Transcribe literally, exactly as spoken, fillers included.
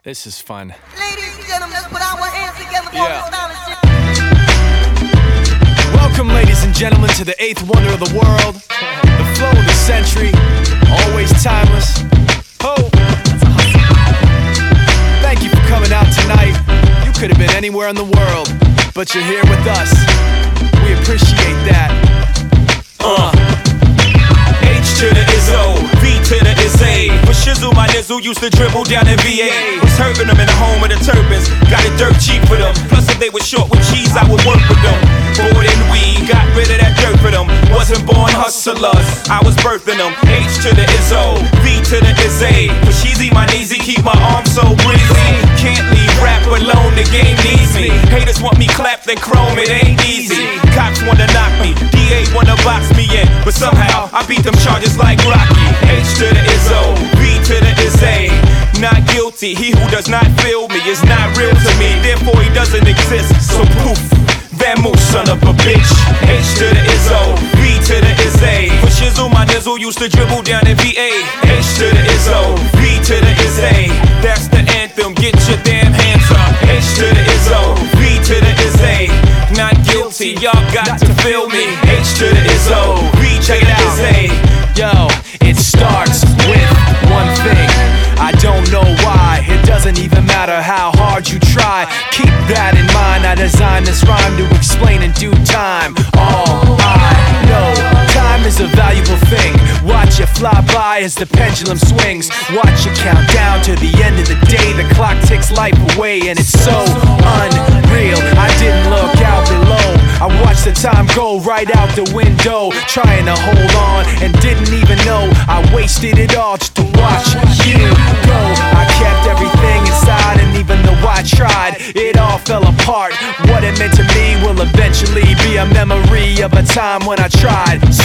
This is fun. Ladies and gentlemen, let's put our hands together for Yeah. astonishing. Welcome, ladies and gentlemen, to the eighth wonder of the world, the flow of the century, always timeless. Ho! Thank you for coming out tonight. You could have been anywhere in the world, but you're here with us. We appreciate that. Uh. H to the Izzo, V to the Izzy. For shizzle, my nizzle used to dribble down in V A. Was hurting them in the home of the turbans. Got it dirt cheap for them. Plus, if they were short with cheese, I would work with them. Bored and weed, got rid of that dirt for them. Wasn't born hustlers, I was birthing them. H to the Izzo, V to the Izzy. For sheezy, my kneesy, keep my arms so breezy. Can't leave rap alone, the game needs me. Haters want me clapped and chrome, it ain't easy. Cops wanna knock me, D A wanna box me in, but somehow I beat them charges like Rocky. H to the Izzo, V to the Izzy. Not guilty, he who does not feel me is not real to me, therefore he doesn't exist, so poof. Vamoose, son of a bitch. H to the Izzo, V to the Izzy. For shizzle, my nizzle used to dribble down in V A. H to the Izzo, V to the Izzy. That's the anthem, get your damn hands up. H to the Izzo, V to the Izzy. Not guilty, y'all got to feel me. H to the Izzo, V to the Izzy. Yo, it starts with one thing. I don't know why, it doesn't even matter how hard you try. Keep that in mind, I designed this rhyme to explain in due time. All I know, time is a valuable thing. Watch it fly by as the pendulum swings. Watch it count down to the end of the day. The clock ticks life away and it's so unreal. I didn't look out below, I watched the time go right out the window, trying to hold on and didn't even know I wasted it all just to watch you go. I kept everything inside, and even though I tried, it all fell apart. What it meant to me will eventually be a memory of a time when I tried